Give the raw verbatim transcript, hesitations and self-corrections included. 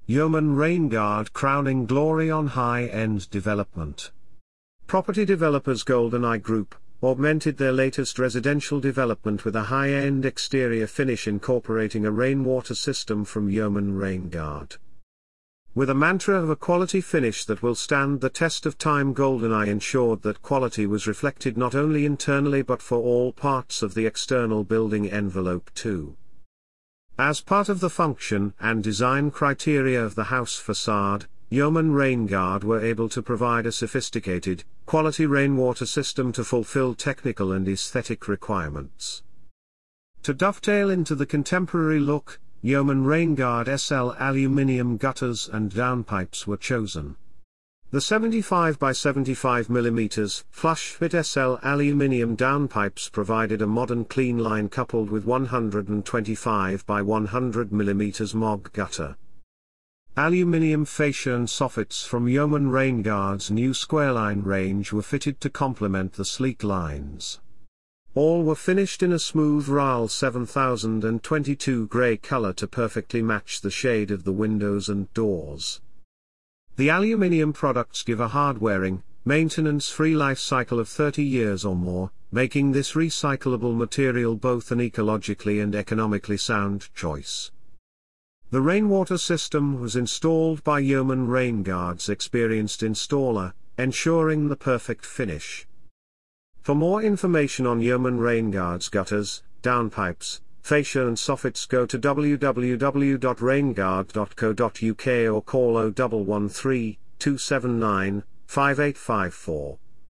Yeoman Rainguard crowning glory on high-end development. Property developers GoldenEye Group augmented their latest residential development with a high-end exterior finish incorporating a rainwater system from Yeoman Rainguard. With a mantra of a quality finish that will stand the test of time, GoldenEye ensured that quality was reflected not only internally but for all parts of the external building envelope too. As part of the function and design criteria of the house facade, Yeoman Rainguard were able to provide a sophisticated, quality rainwater system to fulfill technical and aesthetic requirements. To dovetail into the contemporary look, Yeoman Rainguard S L aluminium gutters and downpipes were chosen. The seventy-five by seventy-five millimeter flush-fit S L aluminium downpipes provided a modern clean line coupled with one hundred twenty-five by one hundred millimeter M O G gutter. Aluminium fascia and soffits from Yeoman Rainguard's new Squareline range were fitted to complement the sleek lines. All were finished in a smooth R A L seven thousand twenty-two grey color to perfectly match the shade of the windows and doors. The aluminium products give a hard-wearing, maintenance-free life cycle of thirty years or more, making this recyclable material both an ecologically and economically sound choice. The rainwater system was installed by Yeoman Rainguard's experienced installer, ensuring the perfect finish. For more information on Yeoman Rainguard's gutters, downpipes, fascia and soffits, go to w w w dot rainguard dot co dot u k or call zero one one three, two seven nine, five eight five four.